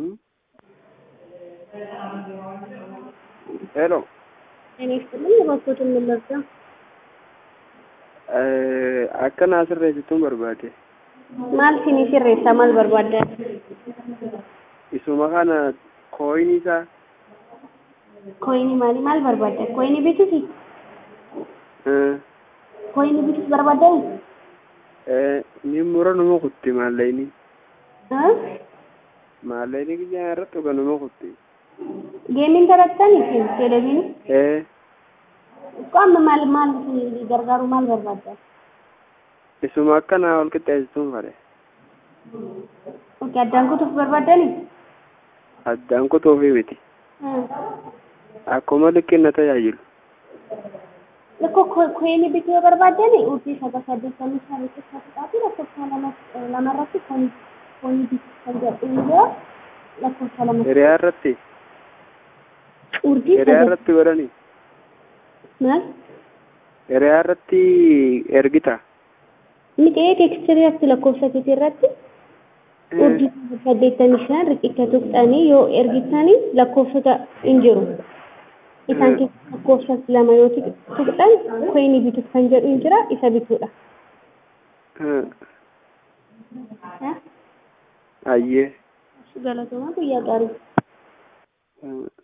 Hello. Ini sebenarnya waktu itu menerja. Akan asirreessituu barbaade. Maal sini sirreessa maal barbaadda? Isuma kana kooyinii isaa. Koyini maal barbaadda? Koyini bituuti? Koyini bitus barbaadda? Ni mura nama kutti maallayni. Maallayni kiyyaan irratti oga nama kutti. Geemiin taphattanii fi televiziyoon? Qaama maal gargaaru maal barbaadda? Isuma akkana ol qixxeessituun fare. Addaan kutuuf barbaadani? Addaan kutuufi miti. Akkuma liqinna tajaajilu. Lakko koyini bituu barbaadani urjii sagasaaddeffamii isaaniitti fudhatu lakkoofsa lamarratti koyini bituu kan jedhu yoo lakkoofsa lama. Hiriyaa irratti. Hiriyaa irratti godhani. Maal? Hiriyaa irratti ergita. Inni ta'ee teekstirii lakkoofsa keetii irratti urjii sagasaaddeffamii riqicha tuqxanii yoo ergitanii lakkoofsota hin jiru. Isaan keessa lakkoofsa lama yoo tuqxan koyini bituu kan jedhu hin jira isa bituudha. Ayyee. Galatoomaa guyyaa gaarii.